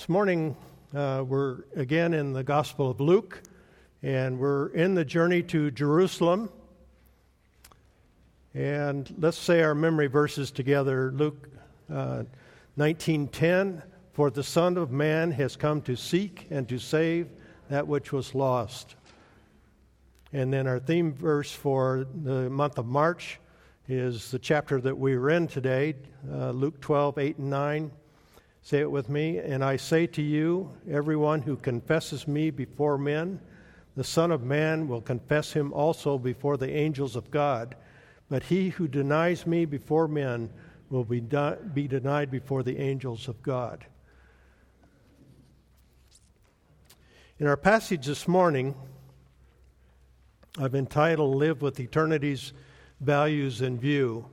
This morning, we're again in the Gospel of Luke, and we're in the journey to Jerusalem. And let's say our memory verses together. Luke 19:10, "For the Son of Man has come to seek and to save that which was lost." And then our theme verse for the month of March is the chapter that we were in today, Luke 12:8 and 9. Say it with me. "And I say to you, everyone who confesses me before men, the Son of Man will confess him also before the angels of God. But he who denies me before men will be denied before the angels of God." In our passage this morning, I've entitled "Live with Eternity's Values in View."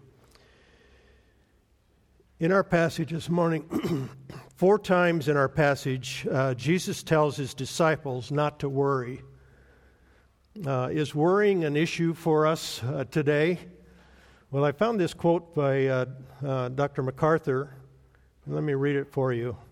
In our passage this morning, 4 times in our passage, Jesus tells his disciples not to worry. Is worrying an issue for us today? Well, I found this quote by Dr. MacArthur. Let me read it for you.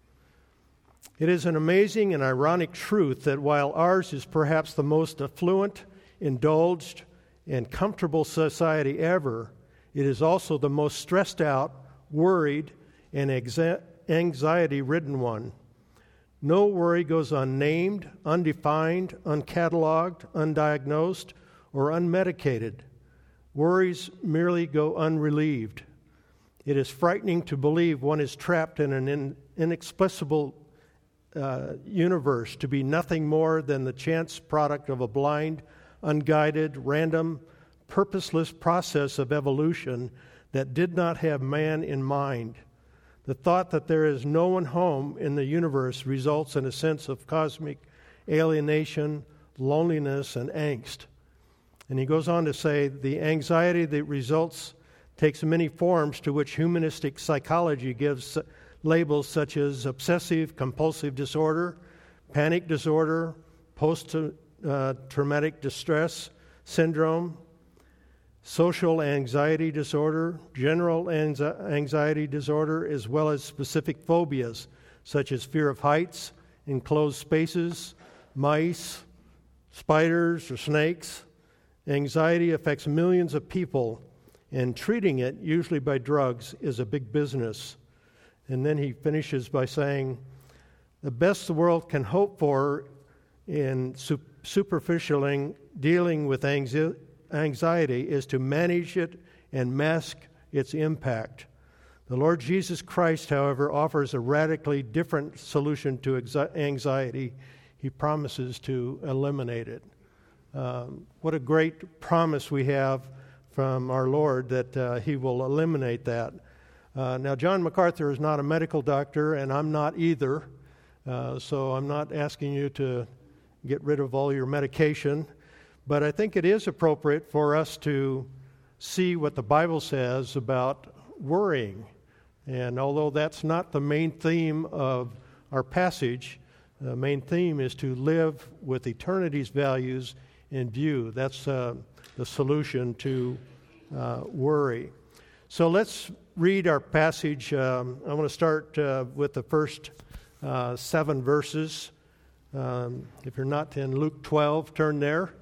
"It is an amazing and ironic truth that while ours is perhaps the most affluent, indulged, and comfortable society ever, it is also the most stressed out, worried, and anxiety-ridden one. No worry goes unnamed, undefined, uncatalogued, undiagnosed, or unmedicated. Worries merely go unrelieved. It is frightening to believe one is trapped in an inexplicable universe, to be nothing more than the chance product of a blind, unguided, random, purposeless process of evolution that did not have man in mind. The thought that there is no one home in the universe results in a sense of cosmic alienation, loneliness, and angst." And he goes on to say, "The anxiety that results takes many forms to which humanistic psychology gives labels such as obsessive compulsive disorder, panic disorder, post-traumatic distress syndrome, social anxiety disorder, general anxiety disorder, as well as specific phobias such as fear of heights, enclosed spaces, mice, spiders, or snakes. Anxiety affects millions of people, and treating it, usually by drugs, is a big business." And then he finishes by saying, "The best the world can hope for in superficially dealing with anxiety is to manage it and mask its impact. The Lord Jesus Christ, however, offers a radically different solution to anxiety. He promises to eliminate it." What a great promise we have from our Lord that he will eliminate that. Now, John MacArthur is not a medical doctor, and I'm not either, so I'm not asking you to get rid of all your medication. But I think it is appropriate for us to see what the Bible says about worrying. And although that's not the main theme of our passage, the main theme is to live with eternity's values in view. That's the solution to worry. So let's read our passage. I want to start with the first 7 verses. If you're not in Luke 12, turn there.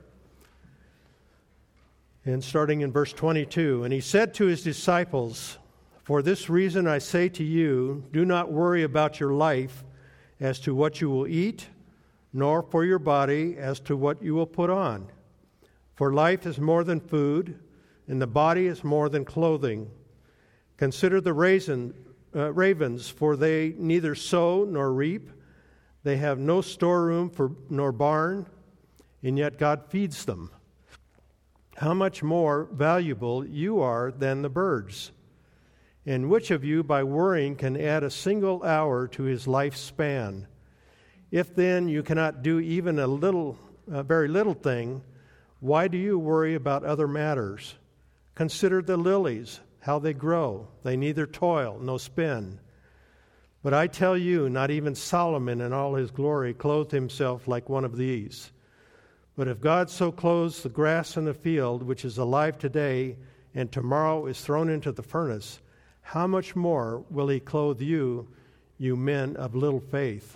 And starting in verse 22, "And he said to his disciples, 'For this reason I say to you, do not worry about your life as to what you will eat, nor for your body as to what you will put on. For life is more than food, and the body is more than clothing. Consider the ravens, for they neither sow nor reap. They have no storeroom nor barn, and yet God feeds them. How much more valuable you are than the birds. And which of you, by worrying, can add a single hour to his lifespan? If then you cannot do even a very little thing, why do you worry about other matters? Consider the lilies, how they grow. They neither toil nor spin. But I tell you, not even Solomon in all his glory clothed himself like one of these. But if God so clothes the grass in the field, which is alive today and tomorrow is thrown into the furnace, how much more will he clothe you, you men of little faith.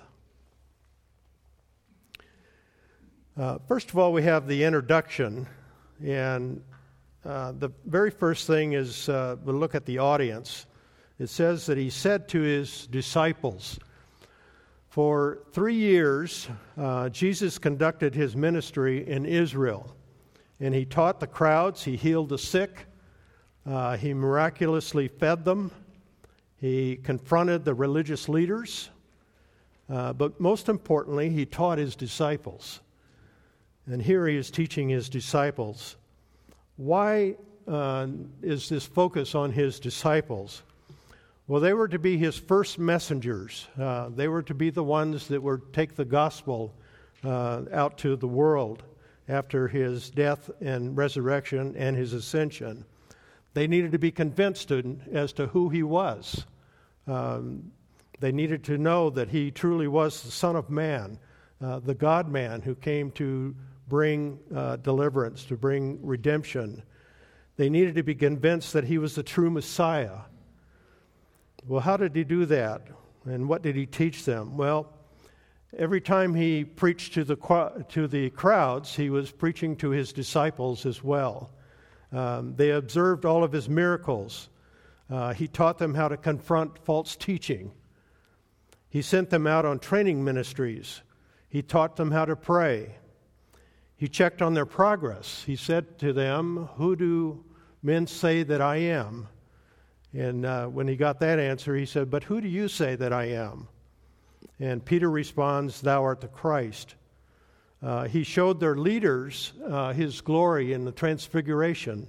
First of all, we have the introduction, and the very first thing is we'll look at the audience. It says that he said to his disciples, for 3 years, Jesus conducted his ministry in Israel, and he taught the crowds, he healed the sick, he miraculously fed them, he confronted the religious leaders, but most importantly, he taught his disciples. And here he is teaching his disciples. Why is this focus on his disciples? Well, they were to be his first messengers. They were to be the ones that would take the gospel out to the world after his death and resurrection and his ascension. They needed to be convinced as to who he was. They needed to know that he truly was the Son of Man, the God-man who came to bring deliverance, to bring redemption. They needed to be convinced that he was the true Messiah. Well, how did he do that? And what did he teach them? Well, every time he preached to the crowds, he was preaching to his disciples as well. They observed all of his miracles. He taught them how to confront false teaching. He sent them out on training ministries. He taught them how to pray. He checked on their progress. He said to them, who do men say that I am? And when he got that answer, he said, but who do you say that I am? And Peter responds, thou art the Christ. He showed their leaders his glory in the transfiguration.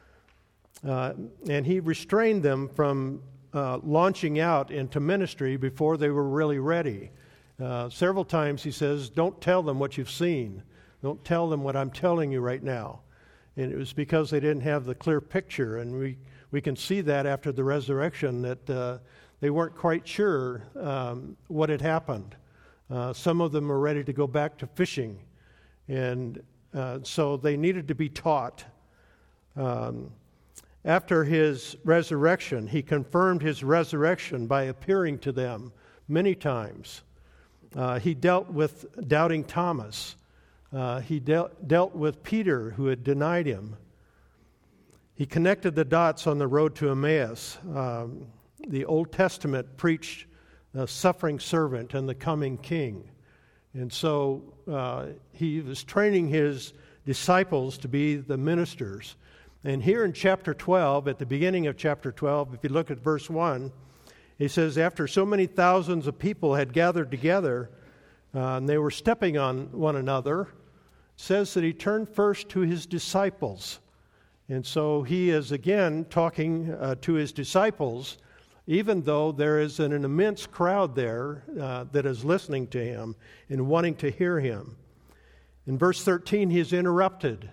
And he restrained them from launching out into ministry before they were really ready. Several times he says, don't tell them what you've seen. Don't tell them what I'm telling you right now. And it was because they didn't have the clear picture. And we can see that after the resurrection that they weren't quite sure what had happened. Some of them were ready to go back to fishing. And so they needed to be taught. After his resurrection, he confirmed his resurrection by appearing to them many times. He dealt with doubting Thomas. He dealt with Peter, who had denied him. He connected the dots on the road to Emmaus. The Old Testament preached the suffering servant and the coming king. And so he was training his disciples to be the ministers. And here in chapter 12, at the beginning of chapter 12, if you look at verse 1, he says, after so many thousands of people had gathered together, and they were stepping on one another, it says that he turned first to his disciples. And so he is again talking to his disciples, even though there is an immense crowd there that is listening to him and wanting to hear him. In verse 13, he is interrupted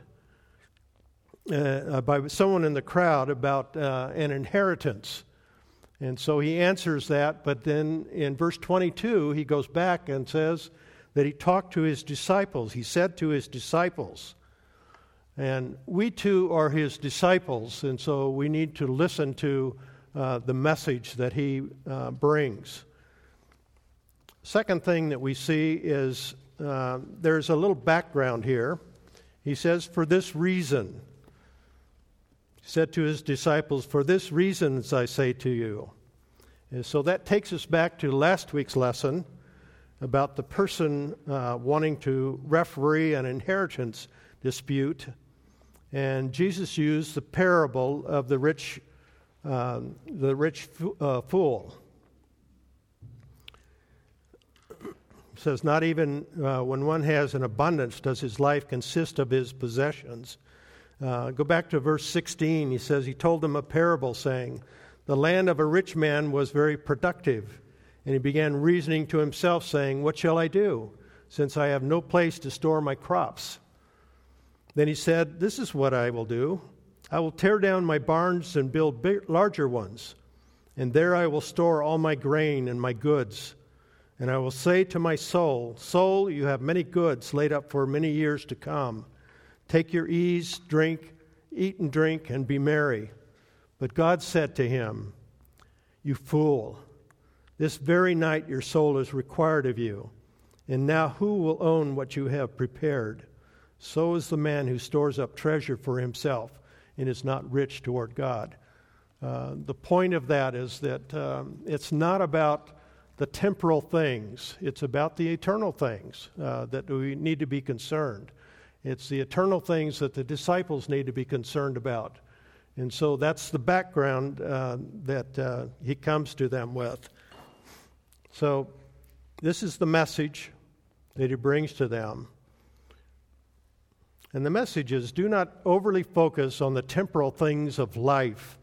by someone in the crowd about an inheritance. And so he answers that, but then in verse 22, he goes back and says that he talked to his disciples. He said to his disciples, and we too are his disciples, and so we need to listen to the message that he brings. Second thing that we see is there's a little background here. He says, for this reason. He said to his disciples, for this reason, as I say to you. And so that takes us back to last week's lesson about the person wanting to referee an inheritance dispute. And Jesus used the parable of the rich fool. It says, not even when one has an abundance does his life consist of his possessions. Go back to verse 16. He says, he told them a parable saying, the land of a rich man was very productive. And he began reasoning to himself, saying, what shall I do, since I have no place to store my crops? Then he said, this is what I will do. I will tear down my barns and build larger ones, and there I will store all my grain and my goods. And I will say to my soul, soul, you have many goods laid up for many years to come. Take your ease, eat and drink, and be merry. But God said to him, you fool, This very night your soul is required of you. And now who will own what you have prepared? So is the man who stores up treasure for himself and is not rich toward God. The point of that is that it's not about the temporal things. It's about the eternal things that we need to be concerned. It's the eternal things that the disciples need to be concerned about. And so that's the background that he comes to them with. So this is the message that he brings to them. And the message is, do not overly focus on the temporal things of life.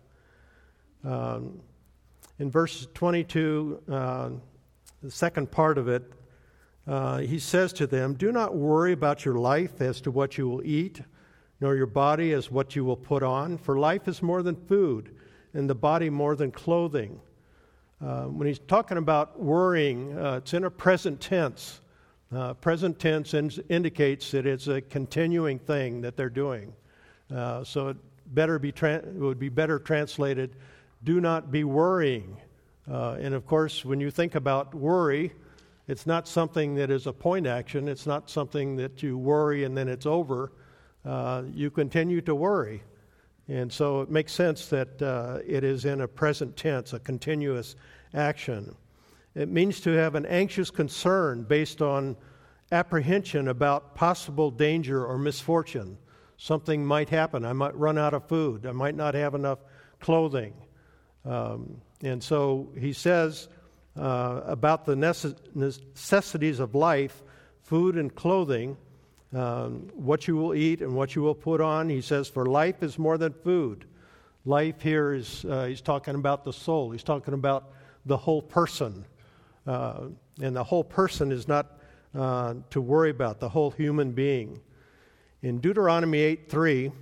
In verse 22, the second part of it, he says to them, do not worry about your life as to what you will eat, nor your body as what you will put on. For life is more than food, and the body more than clothing. When he's talking about worrying, it's in a present tense. Present tense indicates that it's a continuing thing that they're doing. So it would be better translated, do not be worrying. And of course, when you think about worry, it's not something that is a point action. It's not something that you worry and then it's over. You continue to worry. And so it makes sense that it is in a present tense, a continuous action. It means to have an anxious concern based on apprehension about possible danger or misfortune. Something might happen. I might run out of food. I might not have enough clothing. And so he says about the necessities of life, food and clothing, what you will eat and what you will put on. He says, for life is more than food. Life here is, he's talking about the soul. He's talking about the whole person. And the whole person is not to worry about, the whole human being. In Deuteronomy 8:3,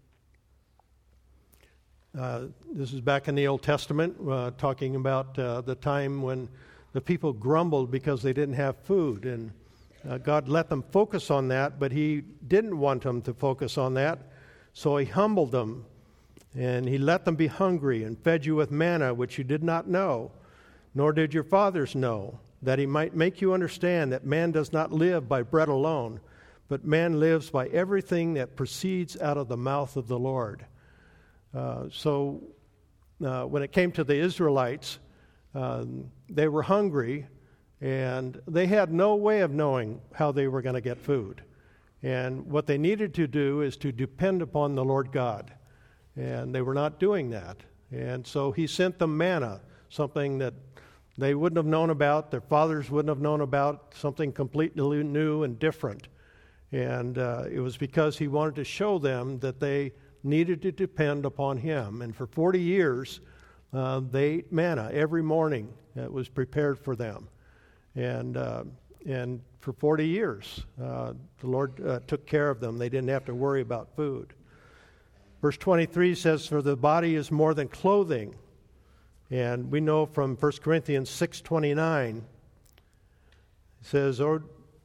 this is back in the Old Testament, talking about the time when the people grumbled because they didn't have food. And God let them focus on that, but he didn't want them to focus on that. So he humbled them, and he let them be hungry and fed you with manna, which you did not know, nor did your fathers know, that he might make you understand that man does not live by bread alone, but man lives by everything that proceeds out of the mouth of the Lord. So when it came to the Israelites, they were hungry, and they had no way of knowing how they were going to get food. And what they needed to do is to depend upon the Lord God. And they were not doing that. And so he sent them manna, something that they wouldn't have known about, their fathers wouldn't have known about, something completely new and different. And it was because he wanted to show them that they needed to depend upon him. And for 40 years, they ate manna every morning that was prepared for them. And for 40 years, the Lord took care of them. They didn't have to worry about food. Verse 23 says, for the body is more than clothing. And we know from 1 Corinthians 6:29, it says, or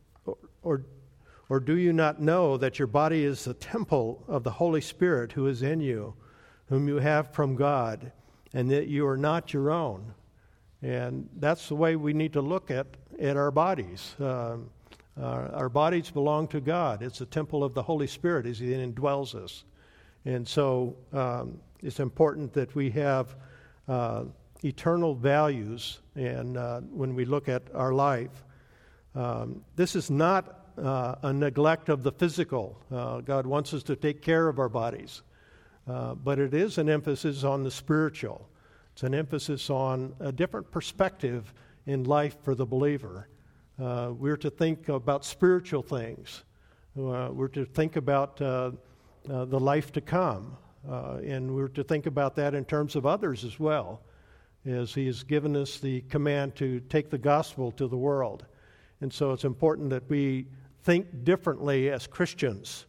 do you not know that your body is the temple of the Holy Spirit who is in you, whom you have from God, and that you are not your own? And that's the way we need to look at our bodies. Our bodies belong to God. It's a temple of the Holy Spirit as he indwells us. And so it's important that we have eternal values, and when we look at our life, this is not a neglect of the physical. God wants us to take care of our bodies, but it is an emphasis on the spiritual. It's an emphasis on a different perspective in life for the believer. We're to think about spiritual things. We're to think about the life to come, and we're to think about that in terms of others as well, as he has given us the command to take the gospel to the world. And so it's important that we think differently as Christians.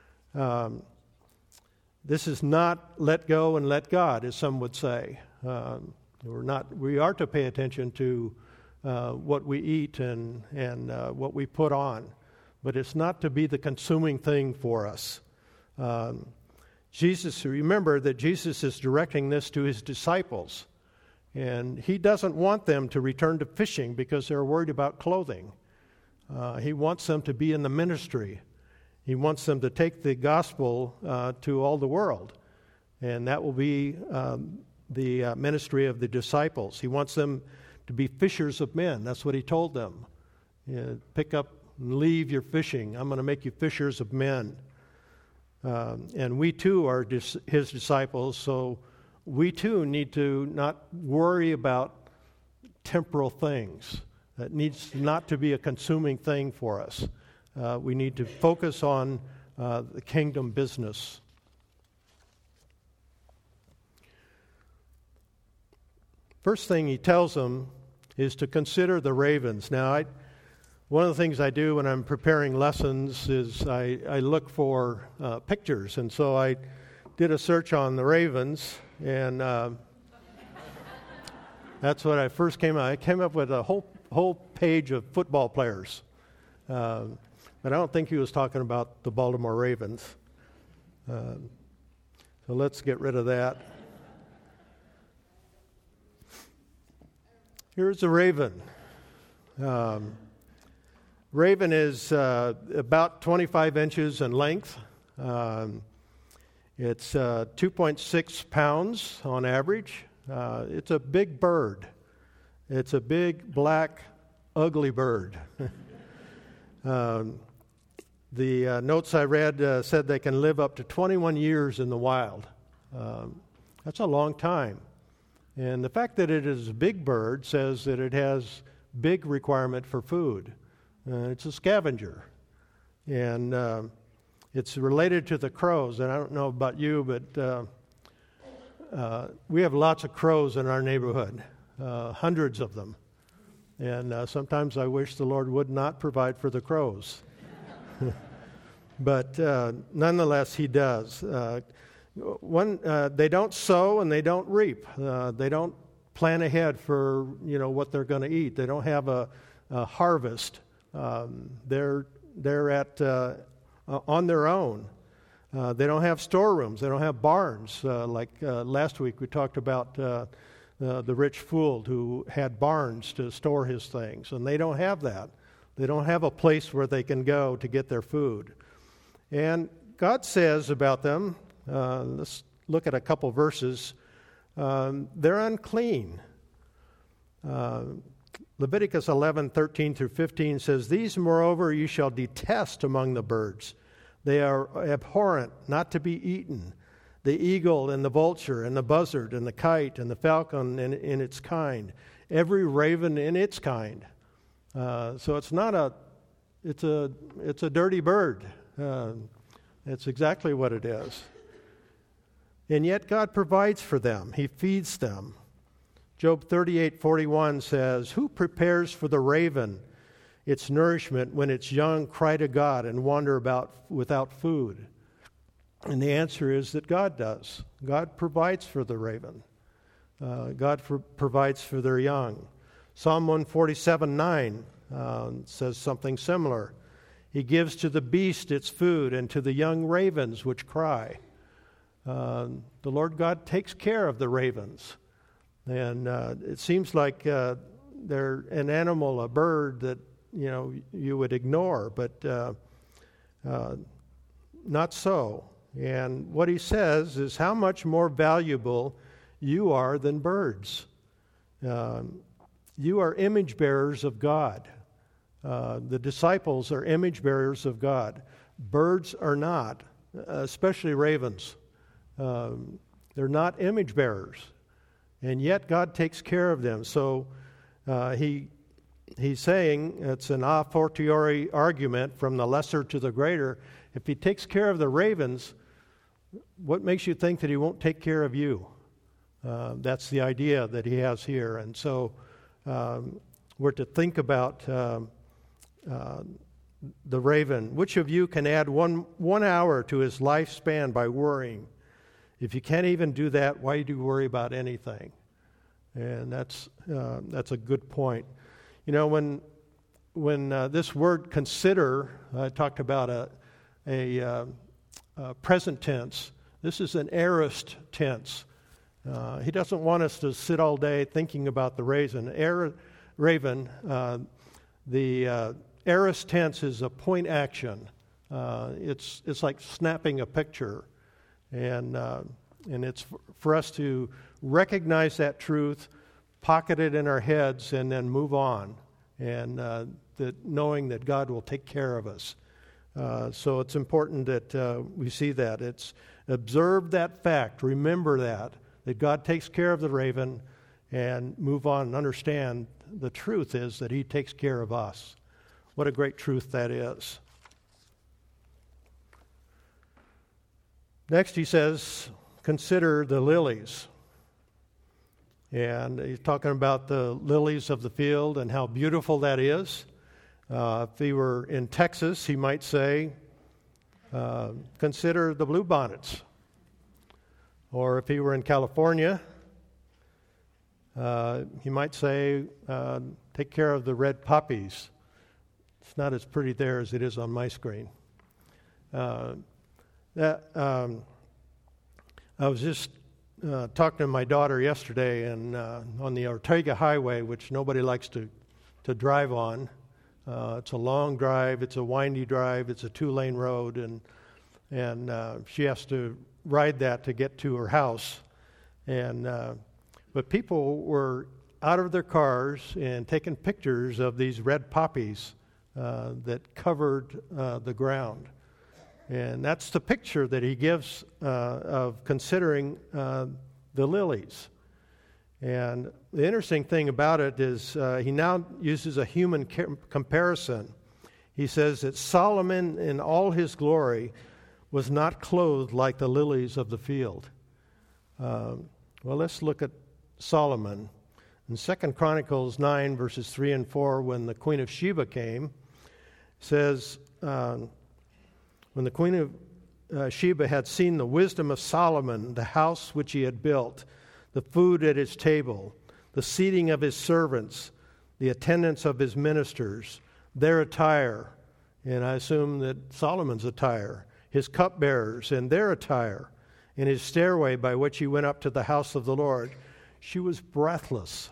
This is not let go and let God, as some would say. We are to pay attention to what we eat and what we put on, but it's not to be the consuming thing for us. Remember that Jesus is directing this to his disciples. And he doesn't want them to return to fishing because they're worried about clothing. He wants them to be in the ministry. He wants them to take the gospel to all the world. And that will be the ministry of the disciples. He wants them to be fishers of men. That's what he told them. Pick up and leave your fishing. I'm going to make you fishers of men. And we too are his disciples, so we too need to not worry about temporal things. That needs not to be a consuming thing for us. We need to focus on the kingdom business. First thing he tells them is to consider the ravens. Now, one of the things I do when I'm preparing lessons is I look for pictures, and so I did a search on the ravens, and that's what I first came up. I came up with a whole page of football players, but I don't think he was talking about the Baltimore Ravens. So let's get rid of that. Here's a raven. Raven is about 25 inches in length. It's 2.6 pounds on average. It's a big bird. It's a big, black, ugly bird. The notes I read said they can live up to 21 years in the wild. That's a long time. And the fact that it is a big bird says that it has big requirement for food. It's a scavenger. And it's related to the crows. And I don't know about you, but we have lots of crows in our neighborhood, hundreds of them. And sometimes I wish the Lord would not provide for the crows. But nonetheless, he does. They don't sow and they don't reap. They don't plan ahead for what they're going to eat. They don't have a harvest. They're at on their own. They don't have storerooms. They don't have barns. Like last week we talked about the rich fool who had barns to store his things, and they don't have that. They don't have a place where they can go to get their food. And God says about them, let's look at a couple verses, they're unclean. Leviticus 11:13 through 15 says, "These, moreover, you shall detest among the birds. They are abhorrent, not to be eaten. The eagle and the vulture and the buzzard and the kite and the falcon in its kind, every raven in its kind." So it's not it's a dirty bird. It's exactly what it is. And yet God provides for them. He feeds them. Job 38:41 says, "Who prepares for the raven its nourishment when its young cry to God and wander about without food?" And the answer is that God does. God provides for the raven. God provides for their young. Psalm 147:9 says something similar. "He gives to the beast its food and to the young ravens which cry." The Lord God takes care of the ravens. And it seems like they're an animal, a bird that you would ignore, but not so. And what he says is how much more valuable you are than birds. You are image bearers of God. The disciples are image bearers of God. Birds are not, especially ravens. They're not image bearers. And yet God takes care of them. So he's saying it's an a fortiori argument from the lesser to the greater. If he takes care of the ravens, what makes you think that he won't take care of you? That's the idea that he has here. And so we're to think about the raven. Which of you can add one hour to his lifespan by worrying? If you can't even do that, why do you worry about anything? And that's a good point. When this word "consider," I talked about a present tense. This is an aorist tense. He doesn't want us to sit all day thinking about the raven. The aorist tense is a point action. It's like snapping a picture, and it's for us to recognize that truth, pocket it in our heads, and then move on, and that knowing that God will take care of us. So it's important that we see that. It's observe that fact, remember that God takes care of the raven, and move on and understand the truth is that He takes care of us. What a great truth that is. Next, he says, consider the lilies. And he's talking about the lilies of the field and how beautiful that is. If he were in Texas, he might say, consider the bluebonnets. Or if he were in California, he might say, take care of the red poppies. It's not as pretty there as it is on my screen. I was just talking to my daughter yesterday, and on the Ortega Highway, which nobody likes to drive on. It's a long drive, it's a windy drive, it's a 2-lane road, and she has to ride that to get to her house. But people were out of their cars and taking pictures of these red poppies that covered the ground. And that's the picture that he gives of considering the lilies. And the interesting thing about it is he now uses a human comparison. He says that Solomon in all his glory was not clothed like the lilies of the field. Well, let's look at Solomon. In 2 Chronicles 9, verses 3 and 4, when the Queen of Sheba came, says, when the Queen of Sheba had seen the wisdom of Solomon, the house which he had built, the food at his table, the seating of his servants, the attendance of his ministers, their attire, and I assume that Solomon's attire, his cupbearers and their attire, and his stairway by which he went up to the house of the Lord, she was breathless.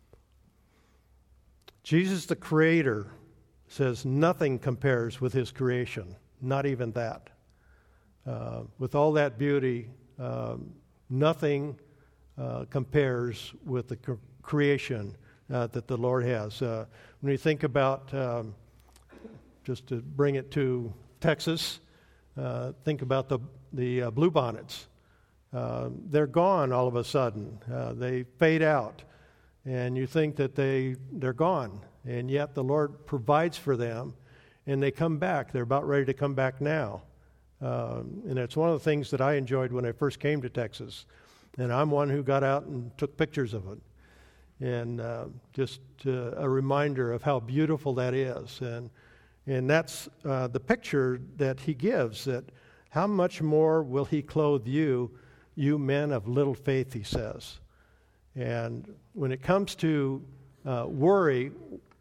Jesus, the Creator, says nothing compares with his creation, not even that. With all that beauty, nothing compares with the creation that the Lord has. When you think about, just to bring it to Texas, think about the bluebonnets. They're gone all of a sudden. They fade out, and you think that they're gone, and yet the Lord provides for them, and they come back. They're about ready to come back now. And it's one of the things that I enjoyed when I first came to Texas. And I'm one who got out and took pictures of it. And just a reminder of how beautiful that is. And that's the picture that he gives, that how much more will he clothe you, you men of little faith, he says. And when it comes to worry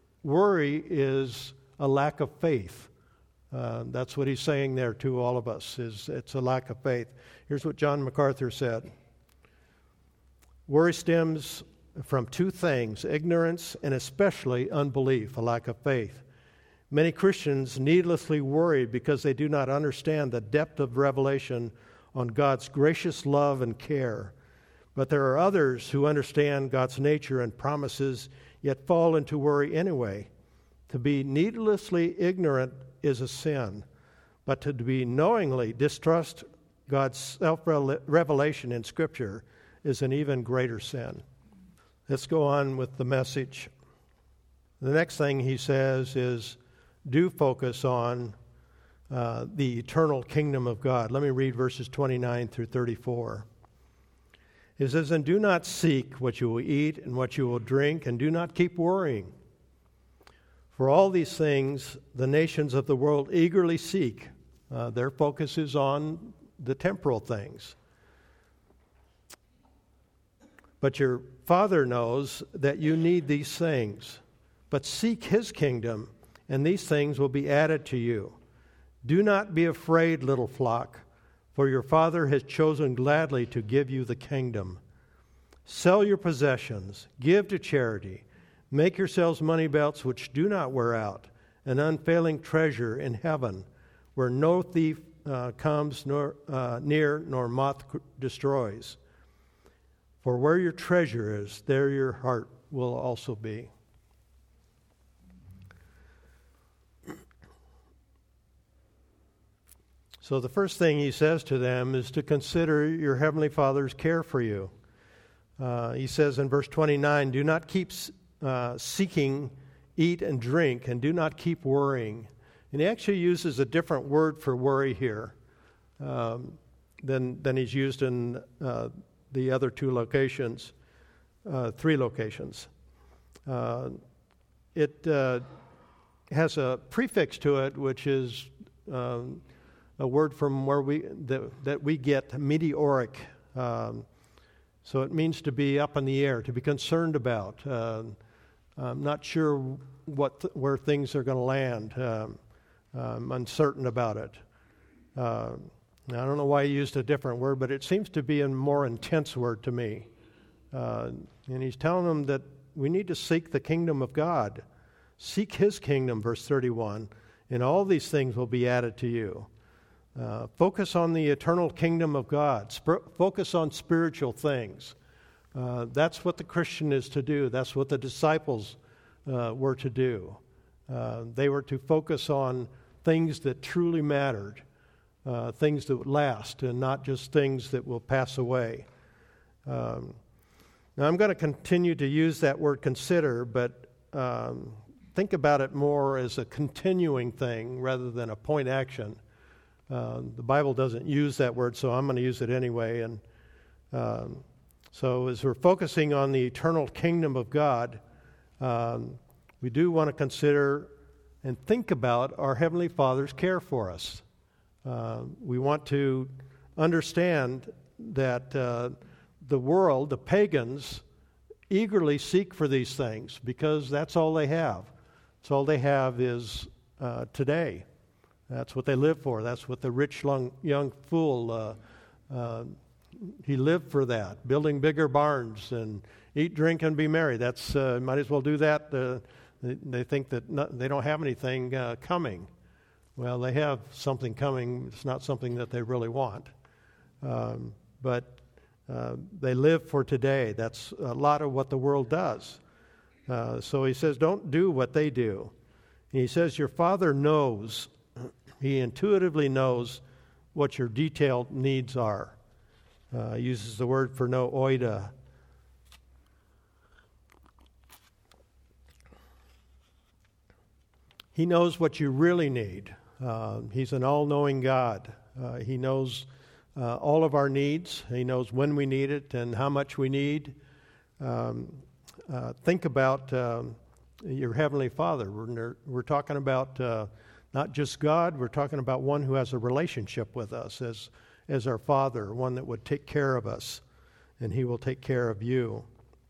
is a lack of faith. That's what he's saying there to all of us, is it's a lack of faith. Here's what John MacArthur said. Worry stems from two things, ignorance and especially unbelief, a lack of faith. Many Christians needlessly worry because they do not understand the depth of revelation on God's gracious love and care. But there are others who understand God's nature and promises, yet fall into worry anyway. To be needlessly ignorant is a sin, but to be knowingly distrust God's self-revelation in Scripture is an even greater sin. Let's go on with the message. The next thing he says is, do focus on the eternal kingdom of God. Let me read verses 29 through 34. It says, and do not seek what you will eat and what you will drink, and do not keep worrying. For all these things the nations of the world eagerly seek. Their focus is on the temporal things. But your Father knows that you need these things. But seek His kingdom, and these things will be added to you. Do not be afraid, little flock, for your Father has chosen gladly to give you the kingdom. Sell your possessions, give to charity, make yourselves money belts which do not wear out, an unfailing treasure in heaven, where no thief comes near nor moth destroys. For where your treasure is, there your heart will also be. So the first thing he says to them is to consider your Heavenly Father's care for you. He says in verse 29, do not keep seeking, eat and drink, and do not keep worrying. And he actually uses a different word for worry here than he's used in the other three locations. It has a prefix to it, which is a word from where that we get, meteoric. So it means to be up in the air, to be concerned about. I'm not sure where things are going to land. I'm uncertain about it. I don't know why he used a different word, but it seems to be a more intense word to me. And he's telling them that we need to seek the kingdom of God. Seek his kingdom, verse 31, and all these things will be added to you. Focus on the eternal kingdom of God. Focus on spiritual things. That's what the Christian is to do. That's what the disciples were to do. They were to focus on things that truly mattered, things that would last, and not just things that will pass away. Now, I'm going to continue to use that word consider, but think about it more as a continuing thing rather than a point action. The Bible doesn't use that word, so I'm going to use it anyway. And so as we're focusing on the eternal kingdom of God, we do want to consider and think about our Heavenly Father's care for us. We want to understand that the world, the pagans, eagerly seek for these things because that's all they have. That's all they have is today. That's what they live for. That's what the rich young fool, he lived for that, building bigger barns and eat, drink, and be merry. That's might as well do that. They think that they don't have anything coming. Well, they have something coming. It's not something that they really want. But they live for today. That's a lot of what the world does. So he says, don't do what they do. And he says, your Father knows. He intuitively knows what your detailed needs are. He uses the word for know, oida. He knows what you really need. He's an all-knowing God. He knows all of our needs. He knows when we need it and how much we need. Think about your Heavenly Father. We're talking about not just God, we're talking about one who has a relationship with us as our Father, one that would take care of us, and he will take care of you.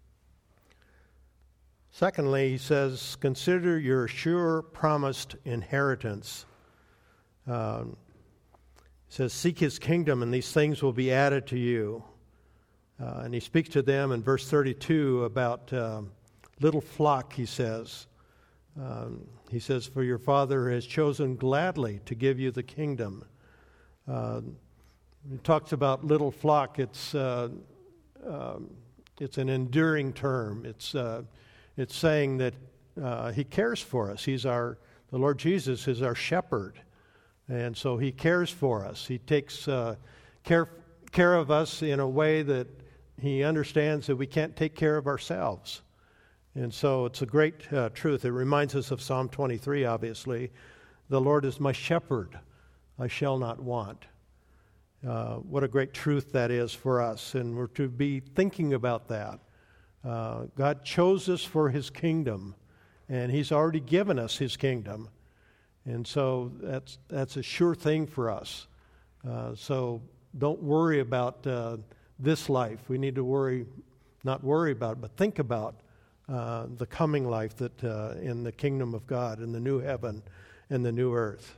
Secondly, he says, consider your sure promised inheritance. He says, seek his kingdom, and these things will be added to you. And he speaks to them in verse 32 about little flock, he says. He says, for your Father has chosen gladly to give you the kingdom. He talks about little flock. It's an enduring term. It's saying that he cares for us. The Lord Jesus is our shepherd, and so he cares for us. He takes care of us in a way that he understands that we can't take care of ourselves. And so it's a great truth. It reminds us of Psalm 23, obviously. The Lord is my shepherd, I shall not want. What a great truth that is for us, and we're to be thinking about that. God chose us for his kingdom, and he's already given us his kingdom. And so that's a sure thing for us. So don't worry about this life. We need to not worry about it, but think about the coming life that in the kingdom of God, in the new heaven and the new earth.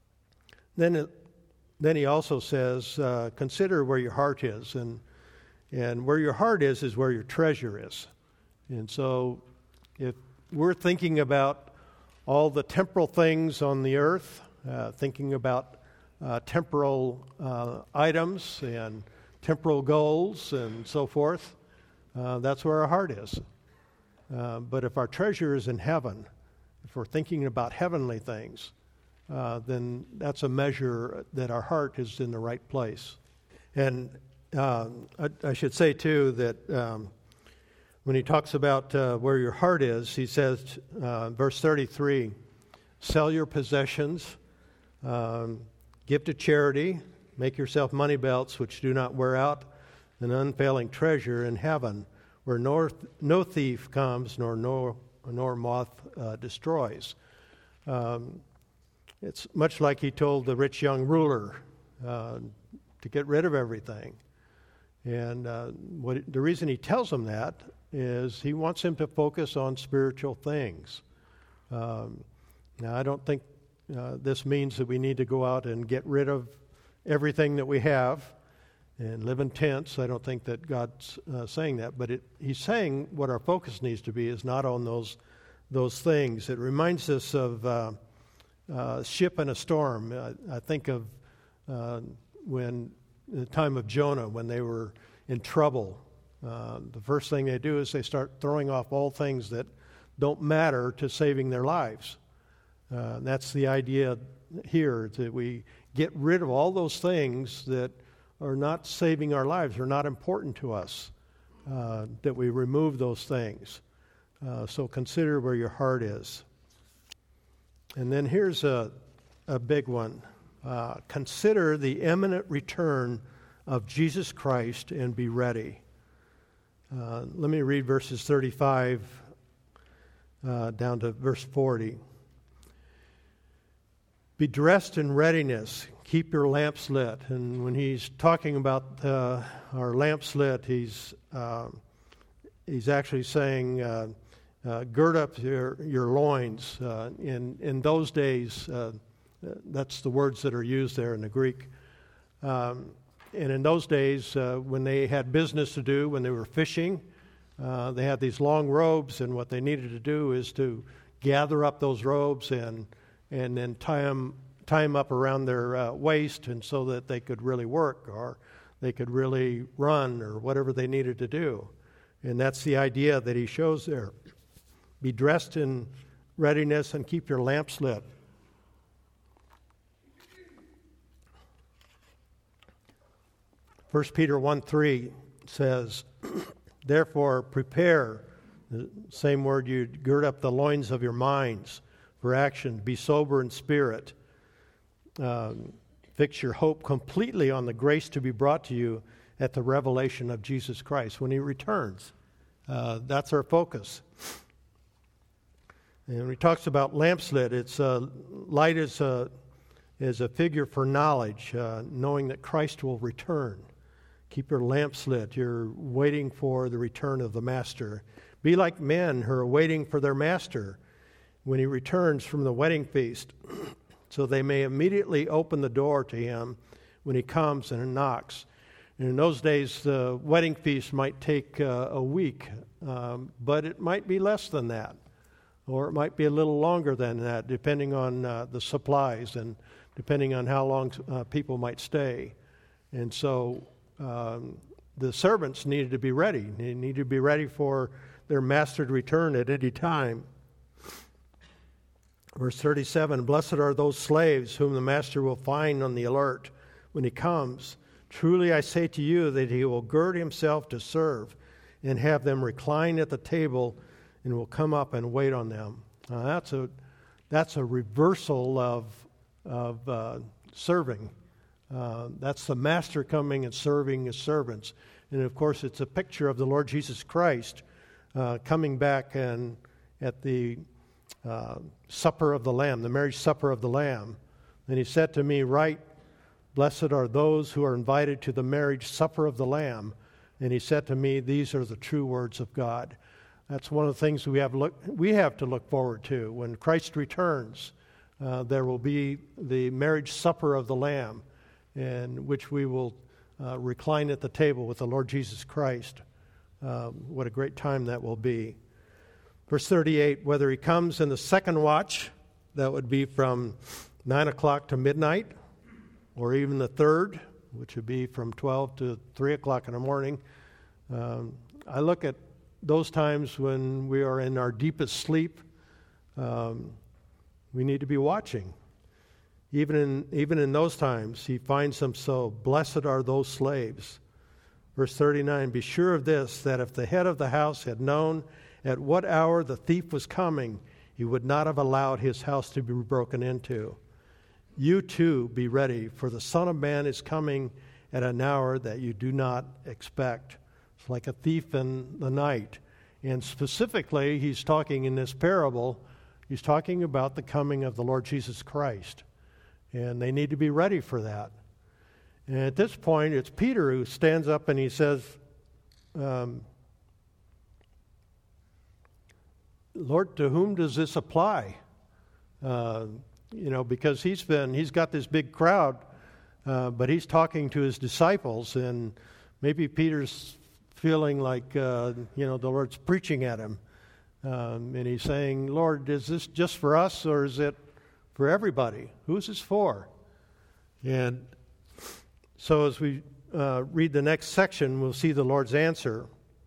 Then he also says, consider where your heart is. And And where your heart is where your treasure is. And so if we're thinking about all the temporal things on the earth, thinking about temporal items and temporal goals and so forth, that's where our heart is. But if our treasure is in heaven, if we're thinking about heavenly things, then that's a measure that our heart is in the right place. And I should say, too, that when he talks about where your heart is, he says, verse 33, sell your possessions, give to charity, make yourself money belts which do not wear out, an unfailing treasure in heaven, where no thief comes nor moth destroys. It's much like he told the rich young ruler to get rid of everything. And the reason he tells him that is he wants him to focus on spiritual things. Now, I don't think this means that we need to go out and get rid of everything that we have and live in tents. I don't think that God's saying that. But he's saying what our focus needs to be is not on those things. It reminds us of a ship in a storm. I think of when in the time of Jonah, when they were in trouble. The first thing they do is they start throwing off all things that don't matter to saving their lives. That's the idea here, that we get rid of all those things that are not saving our lives, are not important to us, that we remove those things. So consider where your heart is. And then here's a big one. Consider the imminent return of Jesus Christ and be ready. Let me read verses 35 down to verse 40. Be dressed in readiness. Keep your lamps lit. And when he's talking about our lamps lit, he's actually saying, gird up your loins. In those days, that's the words that are used there in the Greek. And in those days, when they had business to do, when they were fishing, they had these long robes, and what they needed to do is to gather up those robes and then tie them up around their waist, and so that they could really work, or they could really run, or whatever they needed to do. And that's the idea that he shows there. Be dressed in readiness and keep your lamps lit. 1 Peter 1:3 says, therefore prepare, the same word, you gird up the loins of your minds for action, be sober in spirit, fix your hope completely on the grace to be brought to you at the revelation of Jesus Christ when he returns. That's our focus. And when he talks about lamps lit, it's light is a figure for knowledge, knowing that Christ will return. Keep your lamps lit. You're waiting for the return of the Master. Be like men who are waiting for their Master when he returns from the wedding feast, so they may immediately open the door to him when he comes and knocks. And in those days, the wedding feast might take a week, but it might be less than that, or it might be a little longer than that, depending on the supplies and depending on how long people might stay. And so the servants needed to be ready. They needed to be ready for their master to return at any time. Verse 37, blessed are those slaves whom the master will find on the alert when he comes. Truly I say to you that he will gird himself to serve and have them recline at the table and will come up and wait on them. That's a reversal of serving. That's the master coming and serving his servants. And of course, it's a picture of the Lord Jesus Christ coming back and at the supper of the Lamb, the marriage supper of the Lamb. And he said to me, write, blessed are those who are invited to the marriage supper of the Lamb. And he said to me, these are the true words of God. That's one of the things we have to look forward to. When Christ returns, there will be the marriage supper of the Lamb, in which we will recline at the table with the Lord Jesus Christ. What a great time that will be. Verse 38, whether he comes in the second watch, that would be from 9 o'clock to midnight, or even the third, which would be from 12 to 3 o'clock in the morning. I look at those times when we are in our deepest sleep. We need to be watching. Even in those times, he finds them so, blessed are those slaves. Verse 39, be sure of this, that if the head of the house had known at what hour the thief was coming, he would not have allowed his house to be broken into. You too be ready, for the Son of Man is coming at an hour that you do not expect. It's like a thief in the night. And specifically, he's talking in this parable, he's talking about the coming of the Lord Jesus Christ. And they need to be ready for that. And at this point, it's Peter who stands up and he says, Lord, to whom does this apply? Because he's got this big crowd, but he's talking to his disciples, and maybe Peter's feeling like, the Lord's preaching at him. And he's saying, Lord, is this just for us, or is it for everybody? Who's this for? And so as we read the next section, we'll see the Lord's answer.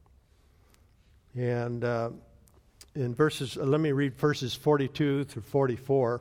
And in verses, let me read verses 42 through 44.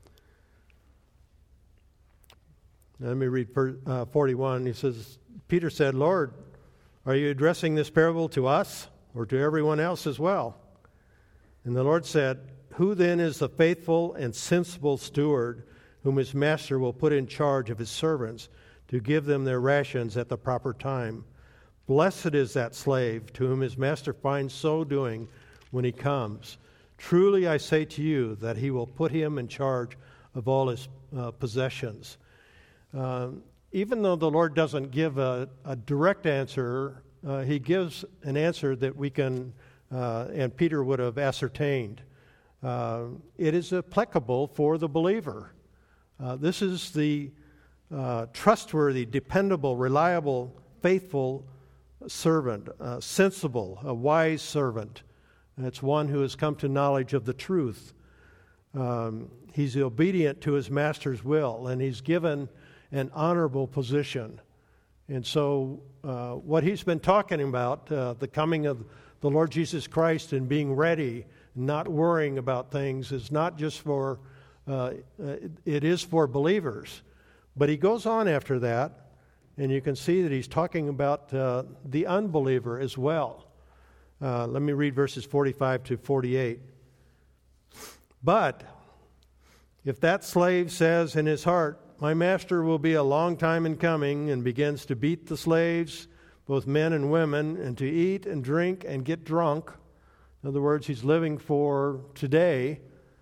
Let me read 41. He says, Peter said, Lord, are you addressing this parable to us or to everyone else as well? And the Lord said, who then is the faithful and sensible steward whom his master will put in charge of his servants to give them their rations at the proper time? Blessed is that slave to whom his master finds so doing when he comes. Truly I say to you that he will put him in charge of all his possessions. Even though the Lord doesn't give a direct answer, he gives an answer that we can, and Peter would have ascertained. It is applicable for the believer. This is the trustworthy, dependable, reliable, faithful servant, sensible, a wise servant. And it's one who has come to knowledge of the truth. He's obedient to his master's will, and he's given an honorable position. And so what he's been talking about, the coming of the Lord Jesus Christ and being ready, not worrying about things, is not just for, it is for believers. But he goes on after that, and you can see that he's talking about the unbeliever as well. Let me read verses 45 to 48. But if that slave says in his heart, my master will be a long time in coming, and begins to beat the slaves, both men and women, and to eat and drink and get drunk, in other words, he's living for today,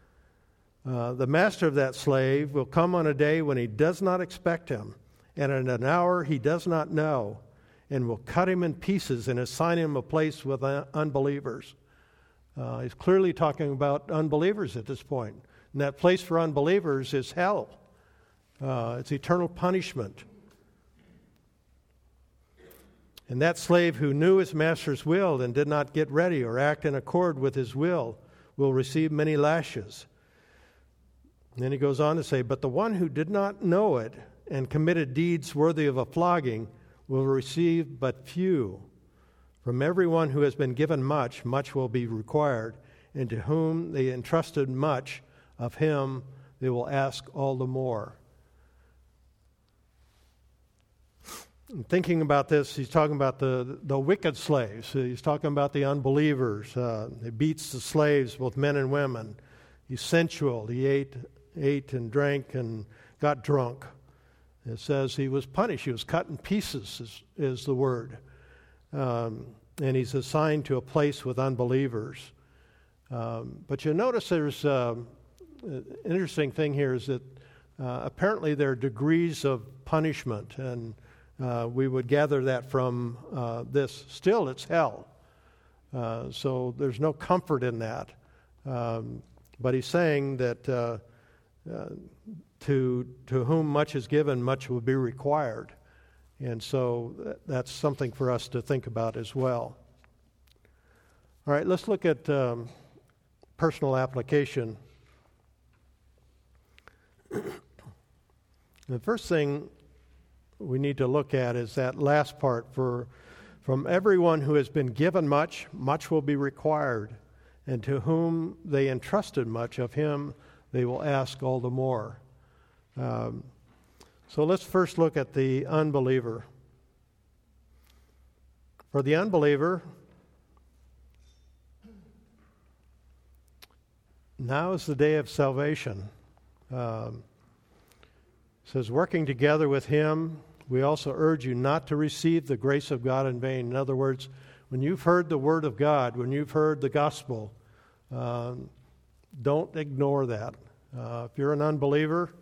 the master of that slave will come on a day when he does not expect him, and at an hour he does not know, and will cut him in pieces and assign him a place with unbelievers. He's clearly talking about unbelievers at this point. And that place for unbelievers is hell. It's eternal punishment. And that slave who knew his master's will and did not get ready or act in accord with his will receive many lashes. And then he goes on to say, but the one who did not know it and committed deeds worthy of a flogging will receive but few. From everyone who has been given much, much will be required, and to whom they entrusted much, of him they will ask all the more. And thinking about this, he's talking about the wicked slaves. He's talking about the unbelievers. He beats the slaves, both men and women. He's sensual. He ate and drank and got drunk. It says he was punished. He was cut in pieces, is the word. And he's assigned to a place with unbelievers. But you notice there's an interesting thing here is that apparently there are degrees of punishment, and we would gather that from this. Still, it's hell. So there's no comfort in that. But he's saying that to whom much is given, much will be required. And so that's something for us to think about as well. All right, let's look at personal application. The first thing we need to look at is that last part. From everyone who has been given much, much will be required. And to whom they entrusted much, of him they will ask all the more. So let's first look at the unbeliever. For the unbeliever, now is the day of salvation. It says, working together with him, we also urge you not to receive the grace of God in vain. In other words, when you've heard the word of God, when you've heard the gospel, don't ignore that. If you're an unbeliever,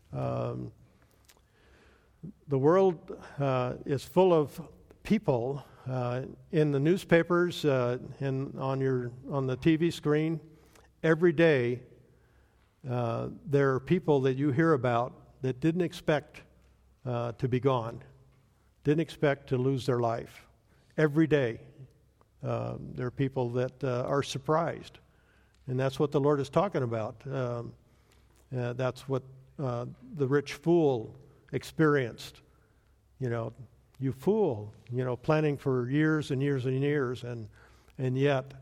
the world is full of people in the newspapers and on the TV screen. Every day, there are people that you hear about that didn't expect to be gone, didn't expect to lose their life. Every day, there are people that are surprised, and that's what the Lord is talking about. That's what the rich fool experienced. You fool, planning for years and years and years, and yet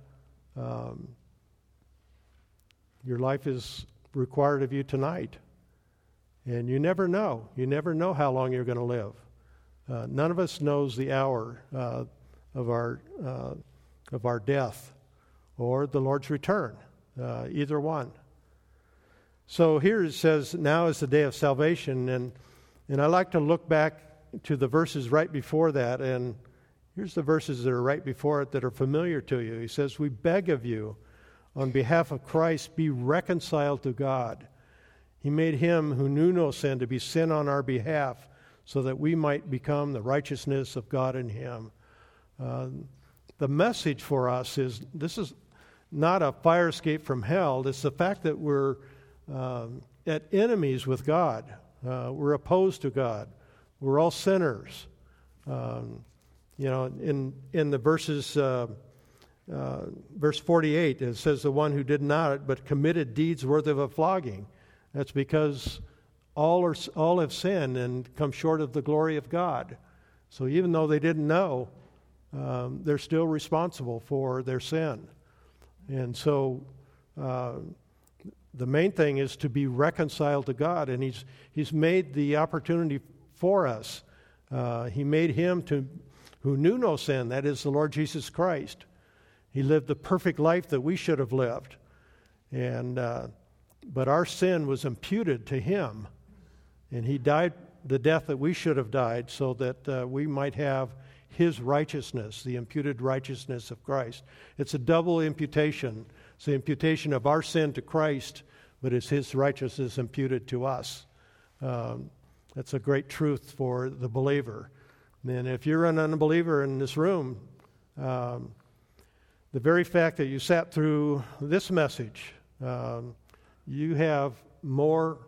your life is required of you tonight. And you never know. You never know how long you're going to live. None of us knows the hour of our death or the Lord's return, either one. So here it says, now is the day of salvation. And I like to look back to the verses right before that. And here's the verses that are right before it that are familiar to you. He says, we beg of you, on behalf of Christ, be reconciled to God. He made him who knew no sin to be sin on our behalf, so that we might become the righteousness of God in him. The message for us is, this is not a fire escape from hell. It's the fact that we're at enemies with God. We're opposed to God. We're all sinners. In the verses, verse 48, it says, the one who did not, but committed deeds worthy of a flogging. That's because all have sinned and come short of the glory of God. So even though they didn't know, they're still responsible for their sin. And so the main thing is to be reconciled to God, and He's made the opportunity for us. He made him who knew no sin, that is the Lord Jesus Christ. He lived the perfect life that we should have lived. But our sin was imputed to him, and he died the death that we should have died so that we might have his righteousness, the imputed righteousness of Christ. It's a double imputation. It's the imputation of our sin to Christ, but it's his righteousness imputed to us. That's a great truth for the believer. And if you're an unbeliever in this room, the very fact that you sat through this message, you have more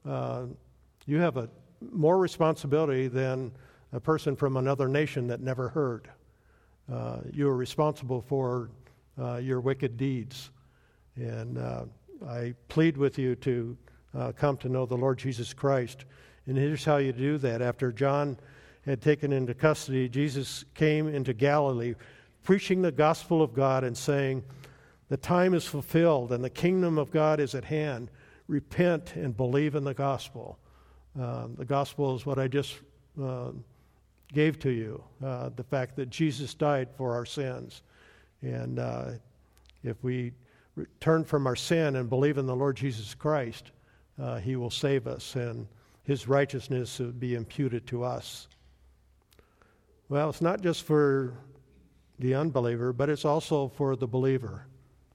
responsibility than a person from another nation that never heard. You are responsible for your wicked deeds. And I plead with you to come to know the Lord Jesus Christ. And here's how you do that. After John had taken into custody, Jesus came into Galilee, preaching the gospel of God and saying, the time is fulfilled and the kingdom of God is at hand. Repent and believe in the gospel. The gospel is what I just gave to you, the fact that Jesus died for our sins. And if we turn from our sin and believe in the Lord Jesus Christ, he will save us, and his righteousness will be imputed to us. Well, it's not just for the unbeliever, but it's also for the believer.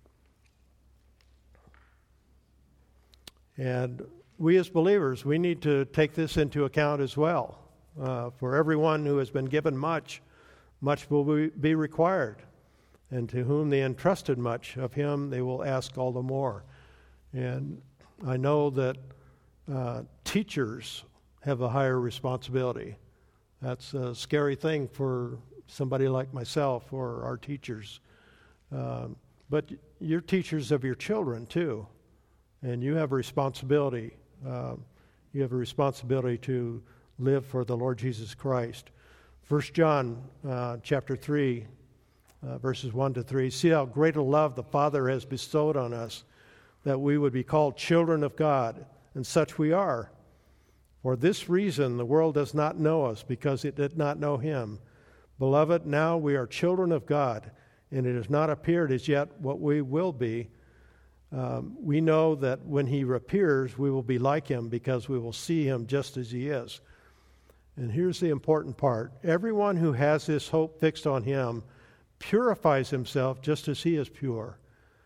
And we as believers, we need to take this into account as well. For everyone who has been given much, much will be required. And to whom they entrusted much, of him they will ask all the more. And I know that teachers have a higher responsibility. That's a scary thing for somebody like myself or our teachers. But you're teachers of your children too, and you have a responsibility. You have a responsibility to live for the Lord Jesus Christ. 1 John chapter 3, verses 1 to 3. See how great a love the Father has bestowed on us, that we would be called children of God, and such we are. For this reason the world does not know us, because it did not know him. Beloved, now we are children of God, and it has not appeared as yet what we will be. We know that when he appears, we will be like him, because we will see him just as he is. And here's the important part. Everyone who has this hope fixed on him purifies himself just as he is pure.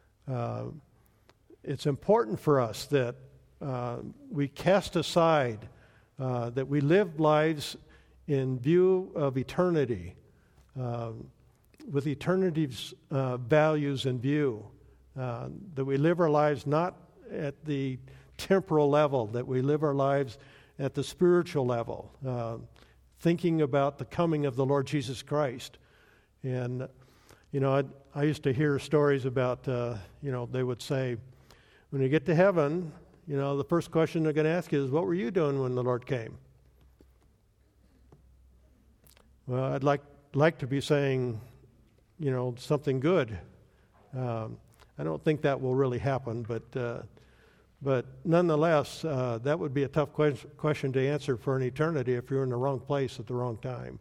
It's important for us that we cast aside, that we live lives in view of eternity, with eternity's values in view, that we live our lives not at the temporal level, that we live our lives at the spiritual level, thinking about the coming of the Lord Jesus Christ. And, I used to hear stories about, they would say, when you get to heaven, the first question they're going to ask you is, what were you doing when the Lord came? Well, I'd like to be saying, something good. I don't think that will really happen, but nonetheless, that would be a tough question to answer for an eternity if you're in the wrong place at the wrong time.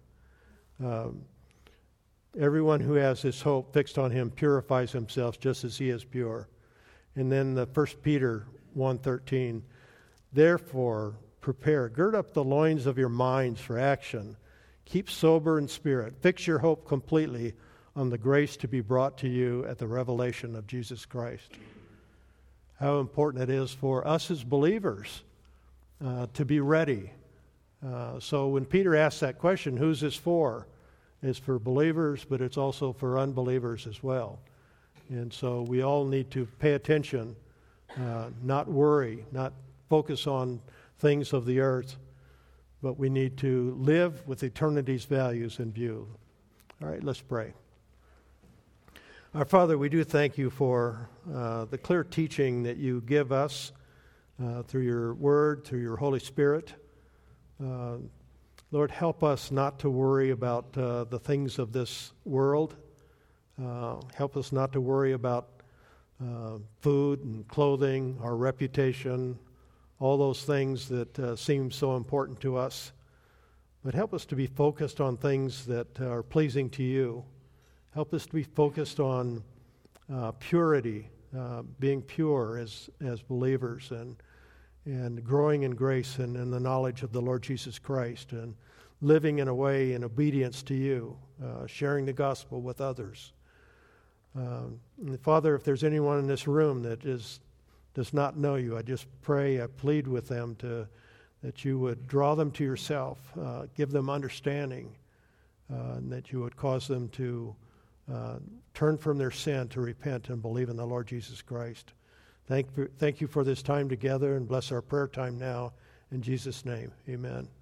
Everyone who has this hope fixed on him purifies himself just as he is pure. And then the 1 Peter 1:13, therefore prepare, gird up the loins of your minds for action. Keep sober in spirit. Fix your hope completely on the grace to be brought to you at the revelation of Jesus Christ. How important it is for us as believers to be ready. So when Peter asks that question, who's this for? It's for believers, but it's also for unbelievers as well. And so we all need to pay attention, not worry, not focus on things of the earth, but we need to live with eternity's values in view. All right, let's pray. Our Father, we do thank you for the clear teaching that you give us through your word, through your Holy Spirit. Lord, help us not to worry about the things of this world. Help us not to worry about food and clothing, our reputation, all those things that seem so important to us. But help us to be focused on things that are pleasing to you. Help us to be focused on purity, being pure as believers, and growing in grace and in the knowledge of the Lord Jesus Christ, and living in a way in obedience to you, sharing the gospel with others. Father, if there's anyone in this room that does not know you, I just pray, I plead with them that you would draw them to yourself, give them understanding, and that you would cause them to turn from their sin, to repent and believe in the Lord Jesus Christ. Thank you for this time together, and bless our prayer time now. In Jesus' name, amen.